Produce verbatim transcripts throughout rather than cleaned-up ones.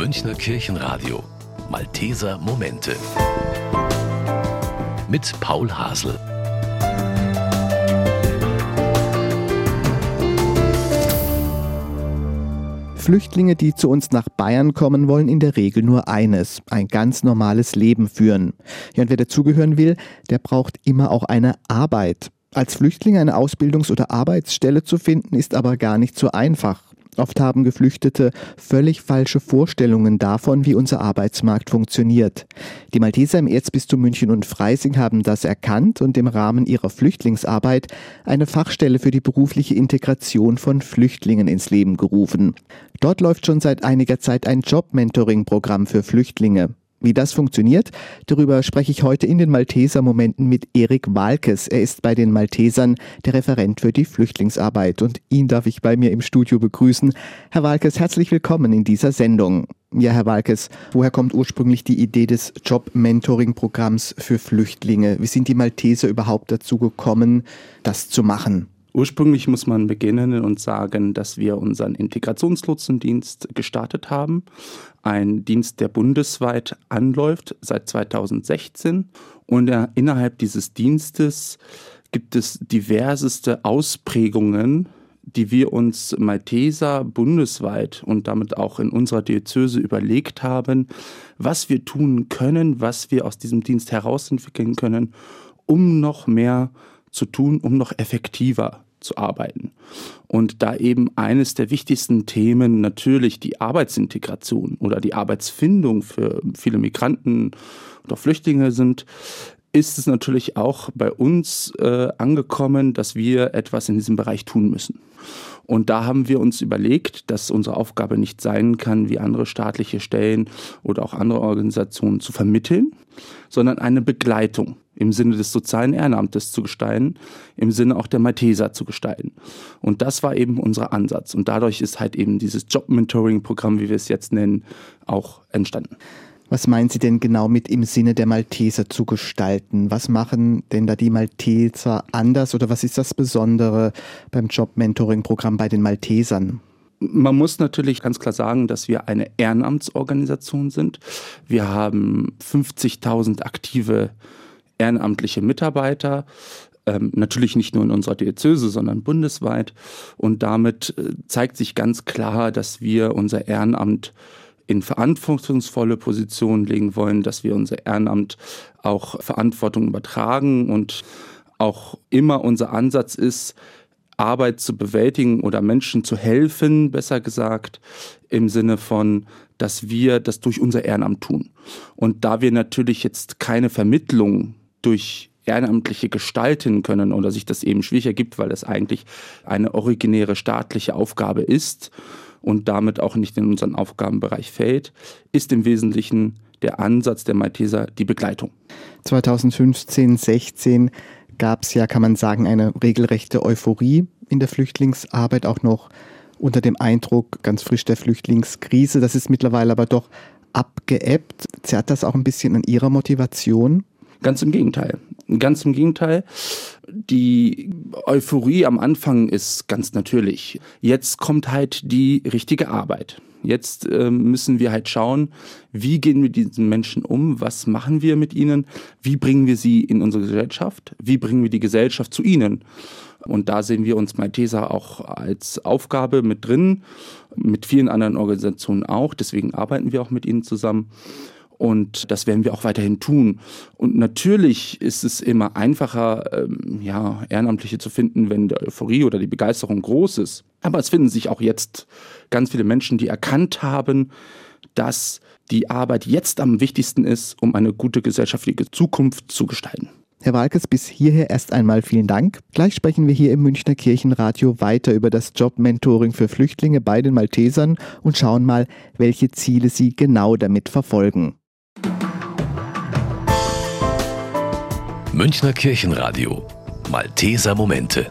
Münchner Kirchenradio. Malteser Momente. Mit Paul Hasel. Flüchtlinge, die zu uns nach Bayern kommen, wollen in der Regel nur eines: ein ganz normales Leben führen. Ja, und wer dazugehören will, der braucht immer auch eine Arbeit. Als Flüchtling eine Ausbildungs- oder Arbeitsstelle zu finden, ist aber gar nicht so einfach. Oft haben Geflüchtete völlig falsche Vorstellungen davon, wie unser Arbeitsmarkt funktioniert. Die Malteser im Erzbistum München und Freising haben das erkannt und im Rahmen ihrer Flüchtlingsarbeit eine Fachstelle für die berufliche Integration von Flüchtlingen ins Leben gerufen. Dort läuft schon seit einiger Zeit ein Job-Mentoring-Programm für Flüchtlinge. Wie das funktioniert, darüber spreche ich heute in den Malteser Momenten mit Erik Walkes. Er ist bei den Maltesern der Referent für die Flüchtlingsarbeit und ihn darf ich bei mir im Studio begrüßen. Herr Walkes, herzlich willkommen in dieser Sendung. Ja, Herr Walkes, woher kommt ursprünglich die Idee des Job-Mentoring-Programms für Flüchtlinge? Wie sind die Malteser überhaupt dazu gekommen, das zu machen? Ursprünglich muss man beginnen und sagen, dass wir unseren Integrationslotsendienst gestartet haben. Ein Dienst, der bundesweit anläuft seit zweitausendsechzehn. Und innerhalb dieses Dienstes gibt es diverseste Ausprägungen, die wir uns Malteser bundesweit und damit auch in unserer Diözese überlegt haben, was wir tun können, was wir aus diesem Dienst herausentwickeln können, um noch mehr zu tun, um noch effektiver zu arbeiten. Und da eben eines der wichtigsten Themen natürlich die Arbeitsintegration oder die Arbeitsfindung für viele Migranten oder Flüchtlinge sind, ist es natürlich auch bei uns äh, angekommen, dass wir etwas in diesem Bereich tun müssen. Und da haben wir uns überlegt, dass unsere Aufgabe nicht sein kann, wie andere staatliche Stellen oder auch andere Organisationen zu vermitteln, sondern eine Begleitung im Sinne des sozialen Ehrenamtes zu gestalten, im Sinne auch der Malteser zu gestalten. Und das war eben unser Ansatz. Und dadurch ist halt eben dieses Job-Mentoring-Programm, wie wir es jetzt nennen, auch entstanden. Was meinen Sie denn genau mit im Sinne der Malteser zu gestalten? Was machen denn da die Malteser anders oder was ist das Besondere beim Job-Mentoring-Programm bei den Maltesern? Man muss natürlich ganz klar sagen, dass wir eine Ehrenamtsorganisation sind. Wir haben fünfzigtausend aktive ehrenamtliche Mitarbeiter, ähm, natürlich nicht nur in unserer Diözese, sondern bundesweit. Und damit äh, zeigt sich ganz klar, dass wir unser Ehrenamt in verantwortungsvolle Positionen legen wollen, dass wir unser Ehrenamt auch Verantwortung übertragen und auch immer unser Ansatz ist, Arbeit zu bewältigen oder Menschen zu helfen, besser gesagt, im Sinne von, dass wir das durch unser Ehrenamt tun. Und da wir natürlich jetzt keine Vermittlung durch Ehrenamtliche gestalten können oder sich das eben schwierig ergibt, weil es eigentlich eine originäre staatliche Aufgabe ist und damit auch nicht in unseren Aufgabenbereich fällt, ist im Wesentlichen der Ansatz der Malteser die Begleitung. zweitausendfünfzehn, sechzehn gab es ja, kann man sagen, eine regelrechte Euphorie in der Flüchtlingsarbeit, auch noch unter dem Eindruck ganz frisch der Flüchtlingskrise. Das ist mittlerweile aber doch abgeebbt. Zerrt das auch ein bisschen an Ihrer Motivation? Ganz im Gegenteil. Ganz im Gegenteil. Die Euphorie am Anfang ist ganz natürlich. Jetzt kommt halt die richtige Arbeit. Jetzt äh, müssen wir halt schauen, wie gehen wir mit diesen Menschen um, was machen wir mit ihnen, wie bringen wir sie in unsere Gesellschaft, wie bringen wir die Gesellschaft zu ihnen. Und da sehen wir uns Malteser auch als Aufgabe mit drin, mit vielen anderen Organisationen auch, deswegen arbeiten wir auch mit ihnen zusammen. Und das werden wir auch weiterhin tun. Und natürlich ist es immer einfacher, ähm, ja, Ehrenamtliche zu finden, wenn die Euphorie oder die Begeisterung groß ist. Aber es finden sich auch jetzt ganz viele Menschen, die erkannt haben, dass die Arbeit jetzt am wichtigsten ist, um eine gute gesellschaftliche Zukunft zu gestalten. Herr Walkes, bis hierher erst einmal vielen Dank. Gleich sprechen wir hier im Münchner Kirchenradio weiter über das Job-Mentoring für Flüchtlinge bei den Maltesern und schauen mal, welche Ziele sie genau damit verfolgen. Münchner Kirchenradio. Malteser Momente.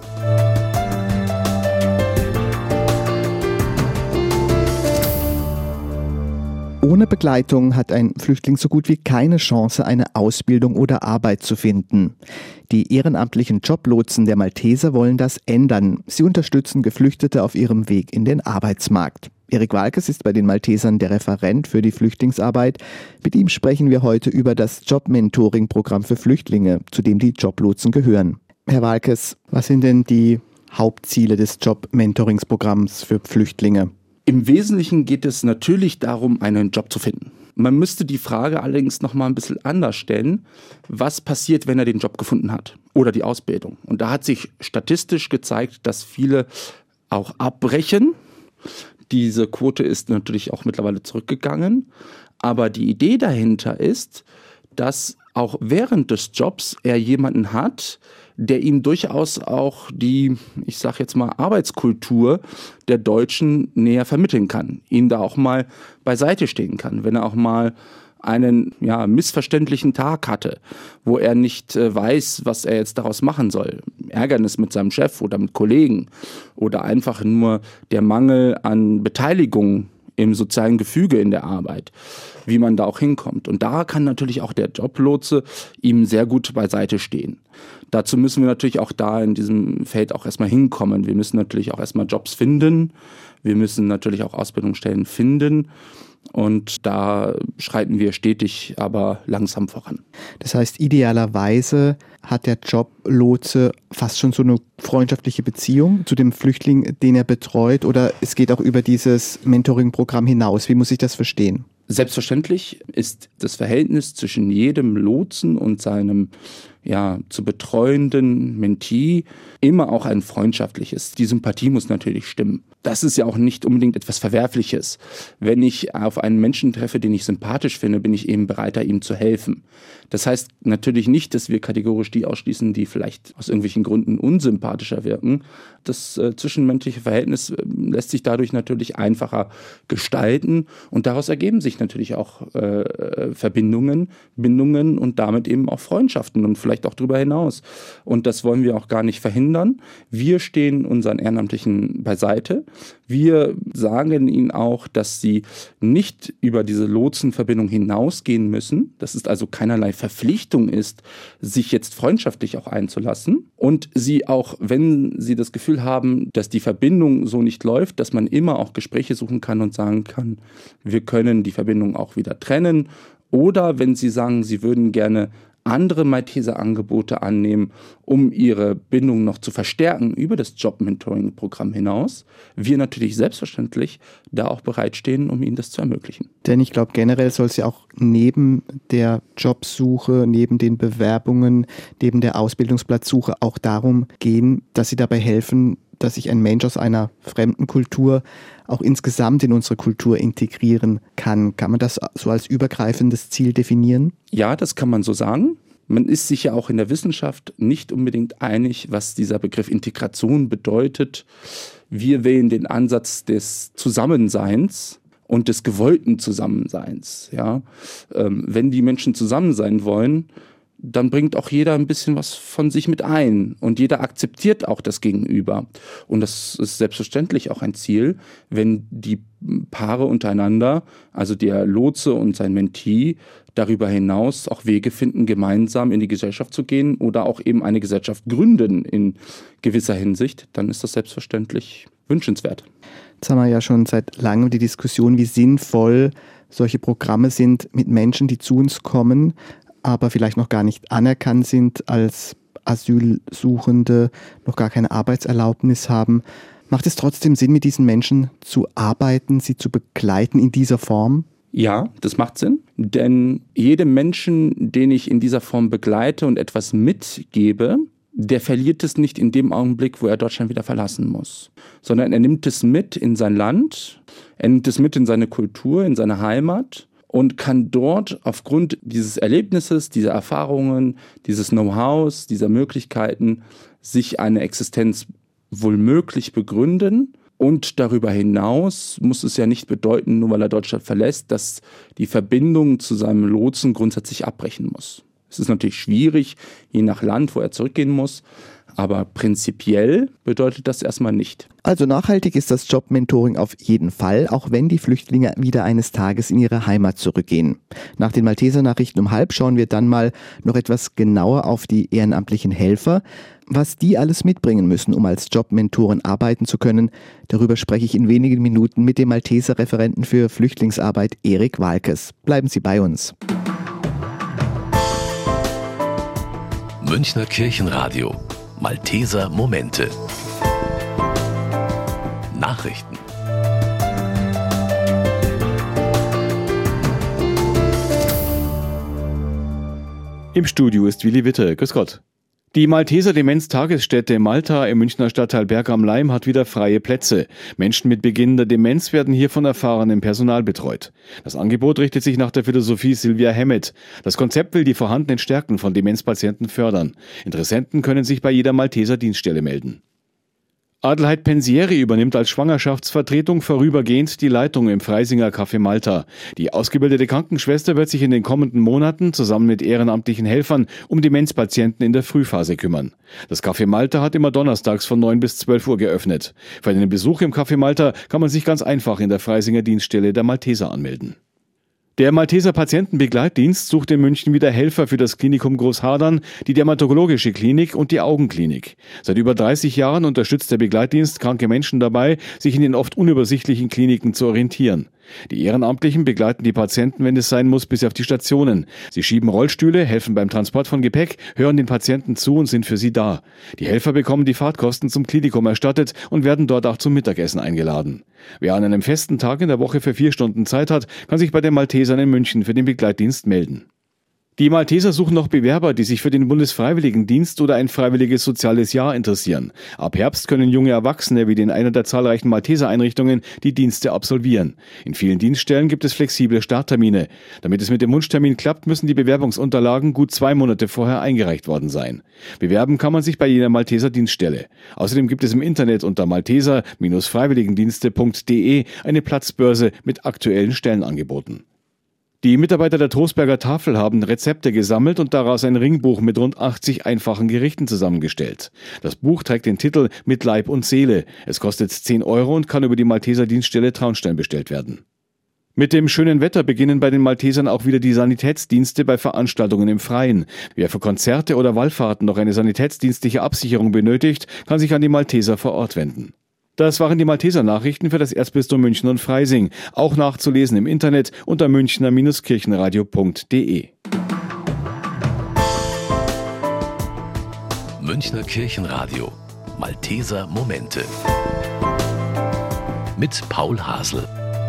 Ohne Begleitung hat ein Flüchtling so gut wie keine Chance, eine Ausbildung oder Arbeit zu finden. Die ehrenamtlichen Joblotsen der Malteser wollen das ändern. Sie unterstützen Geflüchtete auf ihrem Weg in den Arbeitsmarkt. Erik Walkes ist bei den Maltesern der Referent für die Flüchtlingsarbeit. Mit ihm sprechen wir heute über das Job-Mentoring-Programm für Flüchtlinge, zu dem die Joblotsen gehören. Herr Walkes, was sind denn die Hauptziele des Job-Mentoringsprogramms für Flüchtlinge? Im Wesentlichen geht es natürlich darum, einen Job zu finden. Man müsste die Frage allerdings noch mal ein bisschen anders stellen. Was passiert, wenn er den Job gefunden hat oder die Ausbildung? Und da hat sich statistisch gezeigt, dass viele auch abbrechen. Diese Quote ist natürlich auch mittlerweile zurückgegangen. Aber die Idee dahinter ist, dass auch während des Jobs er jemanden hat, der ihm durchaus auch die, ich sage jetzt mal, Arbeitskultur der Deutschen näher vermitteln kann. Ihm da auch mal beiseite stehen kann, wenn er auch mal einen ja, missverständlichen Tag hatte, wo er nicht äh, weiß, was er jetzt daraus machen soll. Ärgernis mit seinem Chef oder mit Kollegen oder einfach nur der Mangel an Beteiligung im sozialen Gefüge in der Arbeit, wie man da auch hinkommt. Und da kann natürlich auch der Joblotse ihm sehr gut beiseite stehen. Dazu müssen wir natürlich auch da in diesem Feld auch erstmal hinkommen. Wir müssen natürlich auch erstmal Jobs finden. Wir müssen natürlich auch Ausbildungsstellen finden. Und da schreiten wir stetig, aber langsam voran. Das heißt, idealerweise hat der Joblotse fast schon so eine freundschaftliche Beziehung zu dem Flüchtling, den er betreut, oder es geht auch über dieses Mentoring-Programm hinaus. Wie muss ich das verstehen? Selbstverständlich ist das Verhältnis zwischen jedem Lotsen und seinem ja, zu betreuenden Mentee immer auch ein freundschaftliches. Die Sympathie muss natürlich stimmen. Das ist ja auch nicht unbedingt etwas Verwerfliches. Wenn ich auf einen Menschen treffe, den ich sympathisch finde, bin ich eben bereiter, ihm zu helfen. Das heißt natürlich nicht, dass wir kategorisch die ausschließen, die vielleicht aus irgendwelchen Gründen unsympathischer wirken. Das äh, zwischenmenschliche Verhältnis äh, lässt sich dadurch natürlich einfacher gestalten und daraus ergeben sich natürlich auch äh, Verbindungen, Bindungen und damit eben auch Freundschaften und vielleicht auch darüber hinaus. Und das wollen wir auch gar nicht verhindern. Wir stehen unseren Ehrenamtlichen beiseite. Wir sagen ihnen auch, dass sie nicht über diese Lotsenverbindung hinausgehen müssen. Das ist also keinerlei Verpflichtung ist, sich jetzt freundschaftlich auch einzulassen. Und sie auch, wenn sie das Gefühl haben, dass die Verbindung so nicht läuft, dass man immer auch Gespräche suchen kann und sagen kann, wir können die Verbindung auch wieder trennen. Oder wenn sie sagen, sie würden gerne andere Malteser Angebote annehmen, um ihre Bindung noch zu verstärken über das Job-Mentoring-Programm hinaus. Wir natürlich selbstverständlich da auch bereitstehen, um ihnen das zu ermöglichen. Denn ich glaube, generell soll es ja auch neben der Jobsuche, neben den Bewerbungen, neben der Ausbildungsplatzsuche auch darum gehen, dass sie dabei helfen, dass sich ein Mensch aus einer fremden Kultur auch insgesamt in unsere Kultur integrieren kann. Kann man das so als übergreifendes Ziel definieren? Ja, das kann man so sagen. Man ist sich ja auch in der Wissenschaft nicht unbedingt einig, was dieser Begriff Integration bedeutet. Wir wählen den Ansatz des Zusammenseins und des gewollten Zusammenseins. Ja? Ähm, wenn die Menschen zusammen sein wollen, dann bringt auch jeder ein bisschen was von sich mit ein und jeder akzeptiert auch das Gegenüber. Und das ist selbstverständlich auch ein Ziel, wenn die Paare untereinander, also der Lotse und sein Mentee, darüber hinaus auch Wege finden, gemeinsam in die Gesellschaft zu gehen oder auch eben eine Gesellschaft gründen in gewisser Hinsicht, dann ist das selbstverständlich wünschenswert. Jetzt haben wir ja schon seit langem die Diskussion, wie sinnvoll solche Programme sind mit Menschen, die zu uns kommen, aber vielleicht noch gar nicht anerkannt sind als Asylsuchende, noch gar keine Arbeitserlaubnis haben. Macht es trotzdem Sinn, mit diesen Menschen zu arbeiten, sie zu begleiten in dieser Form? Ja, das macht Sinn, denn jedem Menschen, den ich in dieser Form begleite und etwas mitgebe, der verliert es nicht in dem Augenblick, wo er Deutschland wieder verlassen muss, sondern er nimmt es mit in sein Land, er nimmt es mit in seine Kultur, in seine Heimat und kann dort aufgrund dieses Erlebnisses, dieser Erfahrungen, dieses Know-hows, dieser Möglichkeiten sich eine Existenz wohlmöglich begründen. Und darüber hinaus muss es ja nicht bedeuten, nur weil er Deutschland verlässt, dass die Verbindung zu seinem Lotsen grundsätzlich abbrechen muss. Es ist natürlich schwierig, je nach Land, wo er zurückgehen muss. Aber prinzipiell bedeutet das erstmal nicht. Also nachhaltig ist das Jobmentoring auf jeden Fall, auch wenn die Flüchtlinge wieder eines Tages in ihre Heimat zurückgehen. Nach den Malteser Nachrichten um halb schauen wir dann mal noch etwas genauer auf die ehrenamtlichen Helfer. Was die alles mitbringen müssen, um als Jobmentoren arbeiten zu können, darüber spreche ich in wenigen Minuten mit dem Malteser Referenten für Flüchtlingsarbeit Erik Walkes. Bleiben Sie bei uns. Münchner Kirchenradio. Malteser Momente. Nachrichten. Im Studio ist Willi Witte. Grüß Gott. Die Malteser Demenz-Tagesstätte Malta im Münchner Stadtteil Berg am Laim hat wieder freie Plätze. Menschen mit beginnender Demenz werden hier von erfahrenem Personal betreut. Das Angebot richtet sich nach der Philosophie Sylvia Hammett. Das Konzept will die vorhandenen Stärken von Demenzpatienten fördern. Interessenten können sich bei jeder Malteser Dienststelle melden. Adelheid Pensieri übernimmt als Schwangerschaftsvertretung vorübergehend die Leitung im Freisinger Café Malta. Die ausgebildete Krankenschwester wird sich in den kommenden Monaten zusammen mit ehrenamtlichen Helfern um Demenzpatienten in der Frühphase kümmern. Das Café Malta hat immer donnerstags von neun bis zwölf Uhr geöffnet. Für einen Besuch im Café Malta kann man sich ganz einfach in der Freisinger Dienststelle der Malteser anmelden. Der Malteser Patientenbegleitdienst sucht in München wieder Helfer für das Klinikum Großhadern, die Dermatologische Klinik und die Augenklinik. Seit über dreißig Jahren unterstützt der Begleitdienst kranke Menschen dabei, sich in den oft unübersichtlichen Kliniken zu orientieren. Die Ehrenamtlichen begleiten die Patienten, wenn es sein muss, bis auf die Stationen. Sie schieben Rollstühle, helfen beim Transport von Gepäck, hören den Patienten zu und sind für sie da. Die Helfer bekommen die Fahrtkosten zum Klinikum erstattet und werden dort auch zum Mittagessen eingeladen. Wer an einem festen Tag in der Woche für vier Stunden Zeit hat, kann sich bei den Maltesern in München für den Begleitdienst melden. Die Malteser suchen noch Bewerber, die sich für den Bundesfreiwilligendienst oder ein freiwilliges soziales Jahr interessieren. Ab Herbst können junge Erwachsene wie in einer der zahlreichen Malteser-Einrichtungen die Dienste absolvieren. In vielen Dienststellen gibt es flexible Starttermine. Damit es mit dem Wunschtermin klappt, müssen die Bewerbungsunterlagen gut zwei Monate vorher eingereicht worden sein. Bewerben kann man sich bei jeder Malteser Dienststelle. Außerdem gibt es im Internet unter malteser Bindestrich freiwilligendienste punkt de eine Platzbörse mit aktuellen Stellenangeboten. Die Mitarbeiter der Trostberger Tafel haben Rezepte gesammelt und daraus ein Ringbuch mit rund achtzig einfachen Gerichten zusammengestellt. Das Buch trägt den Titel Mit Leib und Seele. Es kostet zehn Euro und kann über die Malteser Dienststelle Traunstein bestellt werden. Mit dem schönen Wetter beginnen bei den Maltesern auch wieder die Sanitätsdienste bei Veranstaltungen im Freien. Wer für Konzerte oder Wallfahrten noch eine sanitätsdienstliche Absicherung benötigt, kann sich an die Malteser vor Ort wenden. Das waren die Malteser Nachrichten für das Erzbistum München und Freising, auch nachzulesen im Internet unter münchner Kirchenradio punkt de. Münchner Kirchenradio. Malteser Momente. Mit Paul Hasel.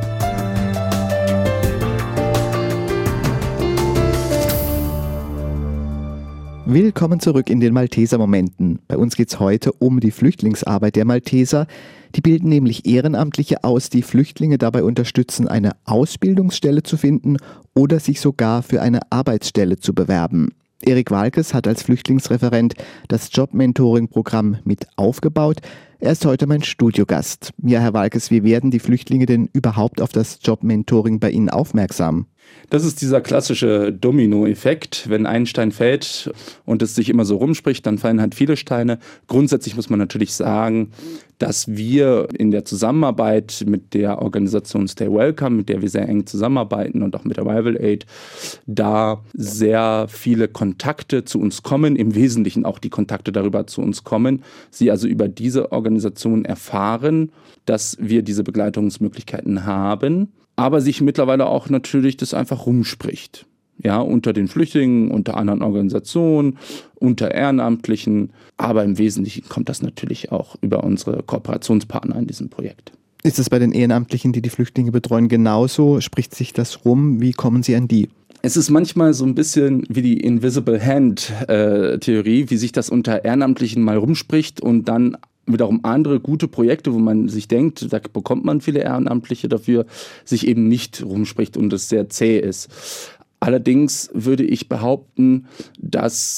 Willkommen zurück in den Malteser Momenten. Bei uns geht es heute um die Flüchtlingsarbeit der Malteser. Die bilden nämlich Ehrenamtliche aus, die Flüchtlinge dabei unterstützen, eine Ausbildungsstelle zu finden oder sich sogar für eine Arbeitsstelle zu bewerben. Erik Walkes hat als Flüchtlingsreferent das Job-Mentoring-Programm mit aufgebaut. Er ist heute mein Studiogast. Ja, Herr Walkes, wie werden die Flüchtlinge denn überhaupt auf das Job-Mentoring bei Ihnen aufmerksam? Das ist dieser klassische Domino-Effekt. Wenn ein Stein fällt und es sich immer so rumspricht, dann fallen halt viele Steine. Grundsätzlich muss man natürlich sagen, dass wir in der Zusammenarbeit mit der Organisation Stay Welcome, mit der wir sehr eng zusammenarbeiten und auch mit Arrival Aid, da sehr viele Kontakte zu uns kommen, im Wesentlichen auch die Kontakte darüber zu uns kommen. Sie also über diese Organisation erfahren, dass wir diese Begleitungsmöglichkeiten haben, aber sich mittlerweile auch natürlich das einfach rumspricht. Ja, unter den Flüchtlingen, unter anderen Organisationen, unter Ehrenamtlichen. Aber im Wesentlichen kommt das natürlich auch über unsere Kooperationspartner in diesem Projekt. Ist es bei den Ehrenamtlichen, die die Flüchtlinge betreuen, genauso? Spricht sich das rum? Wie kommen Sie an die? Es ist manchmal so ein bisschen wie die Invisible Hand-Theorie, äh, wie sich das unter Ehrenamtlichen mal rumspricht und dann wiederum andere gute Projekte, wo man sich denkt, da bekommt man viele Ehrenamtliche dafür, sich eben nicht rumspricht und es sehr zäh ist. Allerdings würde ich behaupten, dass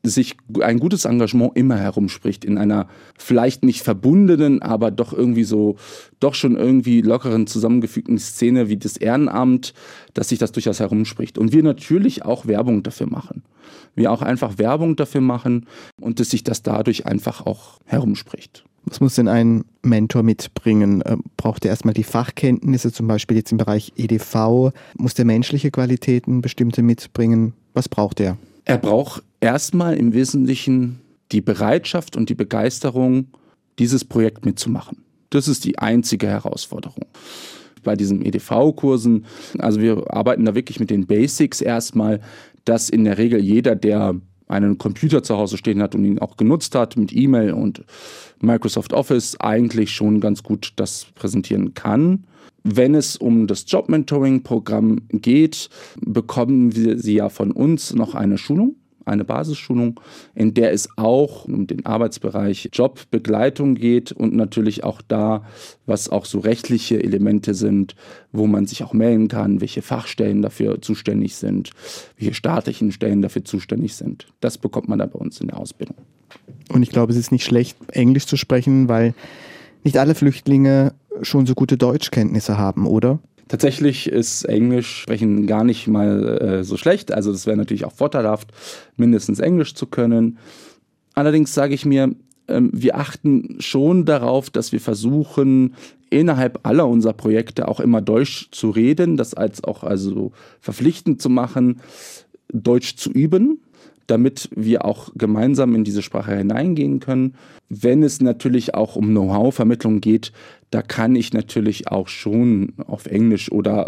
sich ein gutes Engagement immer herumspricht, in einer vielleicht nicht verbundenen, aber doch irgendwie so, doch schon irgendwie lockeren, zusammengefügten Szene wie das Ehrenamt, dass sich das durchaus herumspricht. Und wir natürlich auch Werbung dafür machen. Wir auch einfach Werbung dafür machen und dass sich das dadurch einfach auch herumspricht. Was muss denn ein Mentor mitbringen? Braucht er erstmal die Fachkenntnisse, zum Beispiel jetzt im Bereich E D V? Muss der menschliche Qualitäten bestimmte mitbringen? Was braucht er? Er braucht erstmal im Wesentlichen die Bereitschaft und die Begeisterung, dieses Projekt mitzumachen. Das ist die einzige Herausforderung. Bei diesen E D V-Kursen, also wir arbeiten da wirklich mit den Basics erstmal, dass in der Regel jeder, der einen Computer zu Hause stehen hat und ihn auch genutzt hat mit E-Mail und Microsoft Office, eigentlich schon ganz gut das präsentieren kann. Wenn es um das Job-Mentoring-Programm geht, bekommen wir sie ja von uns noch eine Schulung, eine Basisschulung, in der es auch um den Arbeitsbereich Jobbegleitung geht und natürlich auch da, was auch so rechtliche Elemente sind, wo man sich auch melden kann, welche Fachstellen dafür zuständig sind, welche staatlichen Stellen dafür zuständig sind. Das bekommt man da bei uns in der Ausbildung. Und ich glaube, es ist nicht schlecht, Englisch zu sprechen, weil nicht alle Flüchtlinge schon so gute Deutschkenntnisse haben, oder? Tatsächlich ist Englisch sprechen gar nicht mal äh, so schlecht. Also das wäre natürlich auch vorteilhaft, mindestens Englisch zu können. Allerdings sage ich mir, ähm, wir achten schon darauf, dass wir versuchen, innerhalb aller unserer Projekte auch immer Deutsch zu reden, das als auch also verpflichtend zu machen, Deutsch zu üben, damit wir auch gemeinsam in diese Sprache hineingehen können. Wenn es natürlich auch um Know-how-Vermittlung geht, da kann ich natürlich auch schon auf Englisch oder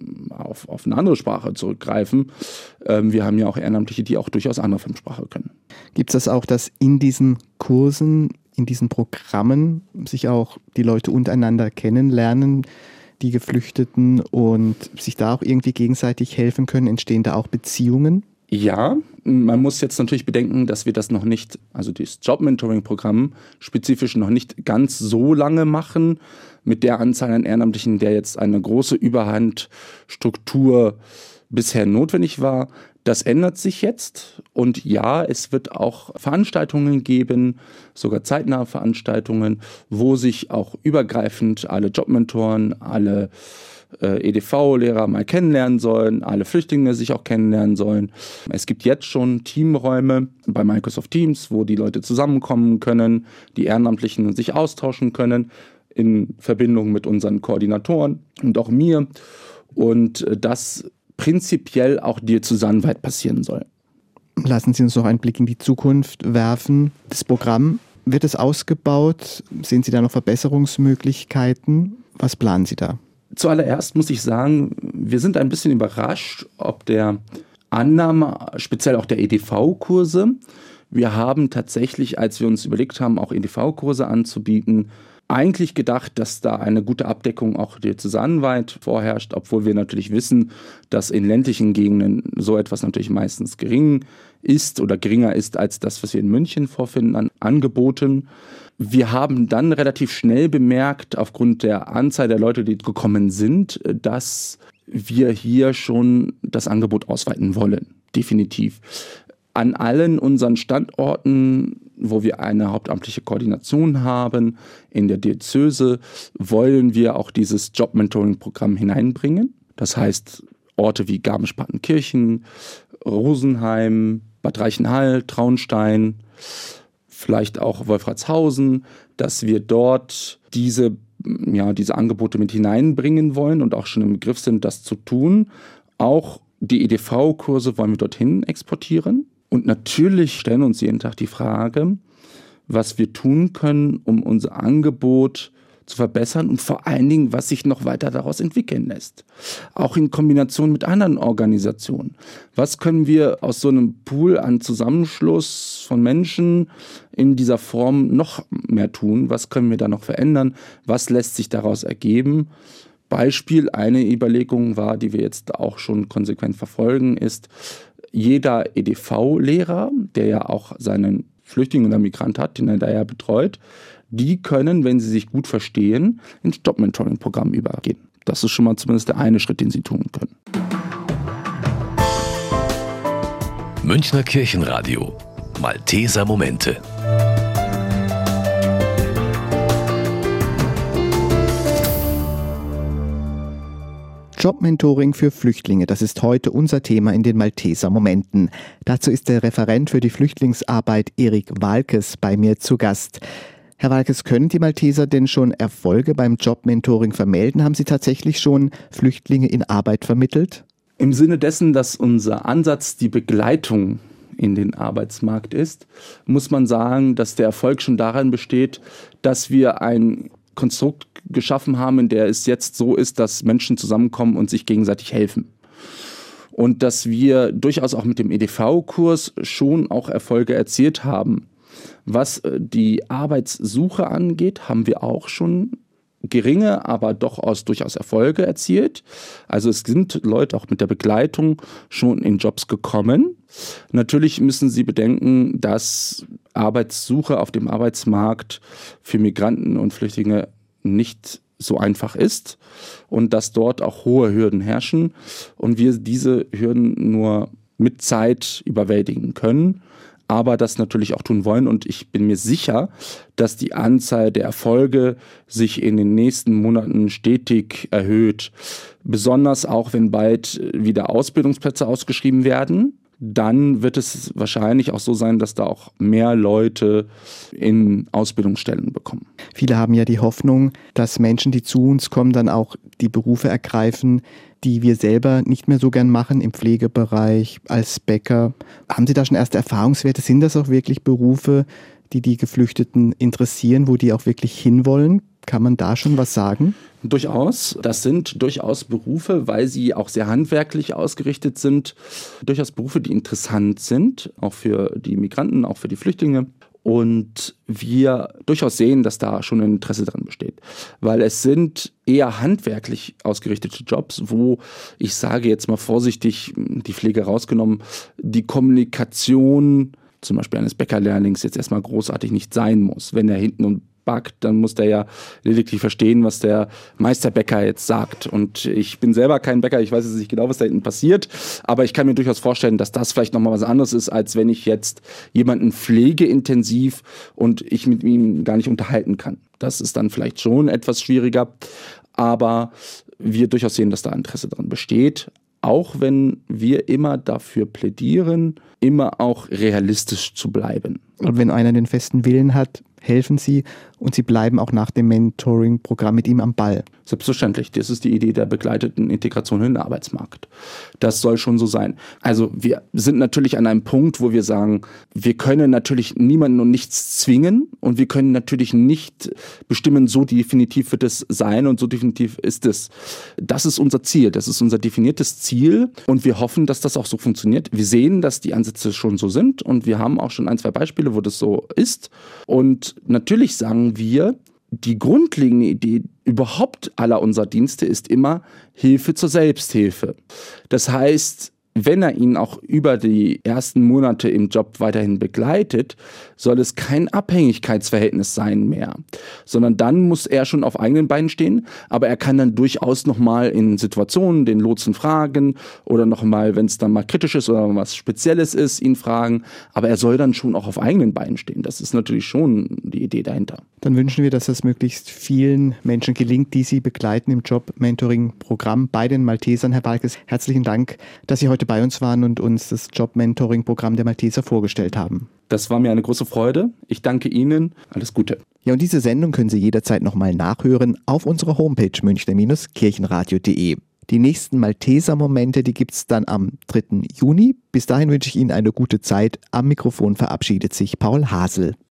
auf, auf eine andere Sprache zurückgreifen. Ähm, wir haben ja auch Ehrenamtliche, die auch durchaus andere Fremdsprache können. Gibt es das auch, dass in diesen Kursen, in diesen Programmen sich auch die Leute untereinander kennenlernen, die Geflüchteten, und sich da auch irgendwie gegenseitig helfen können? Entstehen da auch Beziehungen? Ja, man muss jetzt natürlich bedenken, dass wir das noch nicht, also das Job-Mentoring-Programm spezifisch noch nicht ganz so lange machen, mit der Anzahl an Ehrenamtlichen, der jetzt eine große Überhandstruktur bisher notwendig war. Das ändert sich jetzt und ja, es wird auch Veranstaltungen geben, sogar zeitnahe Veranstaltungen, wo sich auch übergreifend alle Jobmentoren, alle E D V-Lehrer mal kennenlernen sollen, alle Flüchtlinge sich auch kennenlernen sollen. Es gibt jetzt schon Teamräume bei Microsoft Teams, wo die Leute zusammenkommen können, die Ehrenamtlichen sich austauschen können in Verbindung mit unseren Koordinatoren und auch mir, und das prinzipiell auch diözesanweit passieren soll. Lassen Sie uns noch einen Blick in die Zukunft werfen. Das Programm, wird es ausgebaut? Sehen Sie da noch Verbesserungsmöglichkeiten? Was planen Sie da? Zuallererst muss ich sagen, wir sind ein bisschen überrascht, ob der Annahme, speziell auch der E D V-Kurse. Wir haben tatsächlich, als wir uns überlegt haben, auch E D V-Kurse anzubieten, eigentlich gedacht, dass da eine gute Abdeckung auch diözesanweit vorherrscht, obwohl wir natürlich wissen, dass in ländlichen Gegenden so etwas natürlich meistens gering ist oder geringer ist als das, was wir in München vorfinden an Angeboten. Wir haben dann relativ schnell bemerkt, aufgrund der Anzahl der Leute, die gekommen sind, dass wir hier schon das Angebot ausweiten wollen, definitiv. An allen unseren Standorten, wo wir eine hauptamtliche Koordination haben, in der Diözese, wollen wir auch dieses Job-Mentoring-Programm hineinbringen. Das heißt, Orte wie Garmisch-Partenkirchen, Rosenheim, Bad Reichenhall, Traunstein, vielleicht auch Wolfratshausen, dass wir dort diese, ja, diese Angebote mit hineinbringen wollen und auch schon im Begriff sind, das zu tun. Auch die E D V-Kurse wollen wir dorthin exportieren. Und natürlich stellen uns jeden Tag die Frage, was wir tun können, um unser Angebot zu verbessern und vor allen Dingen, was sich noch weiter daraus entwickeln lässt. Auch in Kombination mit anderen Organisationen. Was können wir aus so einem Pool an Zusammenschluss von Menschen in dieser Form noch mehr tun? Was können wir da noch verändern? Was lässt sich daraus ergeben? Beispiel, eine Überlegung war, die wir jetzt auch schon konsequent verfolgen, ist, jeder E D V-Lehrer, der ja auch seinen Flüchtling oder Migrant hat, den er da ja betreut, die können, wenn sie sich gut verstehen, ins Job-Mentoring-Programm übergehen. Das ist schon mal zumindest der eine Schritt, den sie tun können. Münchner Kirchenradio. Malteser Momente. Jobmentoring für Flüchtlinge, das ist heute unser Thema in den Malteser Momenten. Dazu ist der Referent für die Flüchtlingsarbeit Erik Walkes bei mir zu Gast. Herr Walkes, können die Malteser denn schon Erfolge beim Jobmentoring vermelden? Haben Sie tatsächlich schon Flüchtlinge in Arbeit vermittelt? Im Sinne dessen, dass unser Ansatz die Begleitung in den Arbeitsmarkt ist, muss man sagen, dass der Erfolg schon darin besteht, dass wir ein Konstrukt geschaffen haben, in der es jetzt so ist, dass Menschen zusammenkommen und sich gegenseitig helfen. Und dass wir durchaus auch mit dem E D V-Kurs schon auch Erfolge erzielt haben. Was die Arbeitssuche angeht, haben wir auch schon geringe, aber doch aus, durchaus Erfolge erzielt. Also es sind Leute auch mit der Begleitung schon in Jobs gekommen. Natürlich müssen Sie bedenken, dass Arbeitssuche auf dem Arbeitsmarkt für Migranten und Flüchtlinge nicht so einfach ist und dass dort auch hohe Hürden herrschen und wir diese Hürden nur mit Zeit überwältigen können, aber das natürlich auch tun wollen. Und ich bin mir sicher, dass die Anzahl der Erfolge sich in den nächsten Monaten stetig erhöht. Besonders auch, wenn bald wieder Ausbildungsplätze ausgeschrieben werden. Dann wird es wahrscheinlich auch so sein, dass da auch mehr Leute in Ausbildungsstellen bekommen. Viele haben ja die Hoffnung, dass Menschen, die zu uns kommen, dann auch die Berufe ergreifen, die wir selber nicht mehr so gern machen, im Pflegebereich, als Bäcker. Haben Sie da schon erste Erfahrungswerte? Sind das auch wirklich Berufe, die die Geflüchteten interessieren, wo die auch wirklich hinwollen? Kann man da schon was sagen? Durchaus. Das sind durchaus Berufe, weil sie auch sehr handwerklich ausgerichtet sind. Durchaus Berufe, die interessant sind, auch für die Migranten, auch für die Flüchtlinge. Und wir durchaus sehen, dass da schon ein Interesse dran besteht. Weil es sind eher handwerklich ausgerichtete Jobs, wo, ich sage jetzt mal vorsichtig, die Pflege rausgenommen, die Kommunikation zum Beispiel eines Bäckerlehrlings jetzt erstmal großartig nicht sein muss. Wenn er hinten und backt, dann muss der ja lediglich verstehen, was der Meisterbäcker jetzt sagt. Und ich bin selber kein Bäcker, ich weiß jetzt nicht genau, was da hinten passiert, aber ich kann mir durchaus vorstellen, dass das vielleicht nochmal was anderes ist, als wenn ich jetzt jemanden pflegeintensiv und ich mit ihm gar nicht unterhalten kann. Das ist dann vielleicht schon etwas schwieriger, aber wir durchaus sehen, dass da Interesse daran besteht. Auch wenn wir immer dafür plädieren, immer auch realistisch zu bleiben. Und wenn einer den festen Willen hat, helfen Sie und Sie bleiben auch nach dem Mentoring-Programm mit ihm am Ball. Selbstverständlich. Das ist die Idee der begleiteten Integration in den Arbeitsmarkt. Das soll schon so sein. Also wir sind natürlich an einem Punkt, wo wir sagen, wir können natürlich niemanden und nichts zwingen und wir können natürlich nicht bestimmen, so definitiv wird es sein und so definitiv ist es. Das ist unser Ziel. Das ist unser definiertes Ziel und wir hoffen, dass das auch so funktioniert. Wir sehen, dass die Ansätze schon so sind und wir haben auch schon ein, zwei Beispiele, wo das so ist. Und natürlich sagen wir, die grundlegende Idee überhaupt aller unserer Dienste ist immer Hilfe zur Selbsthilfe. Das heißt, wenn er ihn auch über die ersten Monate im Job weiterhin begleitet, soll es kein Abhängigkeitsverhältnis sein mehr, sondern dann muss er schon auf eigenen Beinen stehen, aber er kann dann durchaus nochmal in Situationen den Lotsen fragen oder nochmal, wenn es dann mal kritisch ist oder was Spezielles ist, ihn fragen, aber er soll dann schon auch auf eigenen Beinen stehen. Das ist natürlich schon die Idee dahinter. Dann wünschen wir, dass das möglichst vielen Menschen gelingt, die Sie begleiten im Job-Mentoring-Programm bei den Maltesern. Herr Walkes, herzlichen Dank, dass Sie heute bei uns waren und uns das Job-Mentoring-Programm der Malteser vorgestellt haben. Das war mir eine große Freude. Ich danke Ihnen. Alles Gute. Ja, und diese Sendung können Sie jederzeit nochmal nachhören auf unserer Homepage münchner kirchenradio punkt de. Die nächsten Malteser-Momente, die gibt es dann am dritten Juni. Bis dahin wünsche ich Ihnen eine gute Zeit. Am Mikrofon verabschiedet sich Paul Hasel.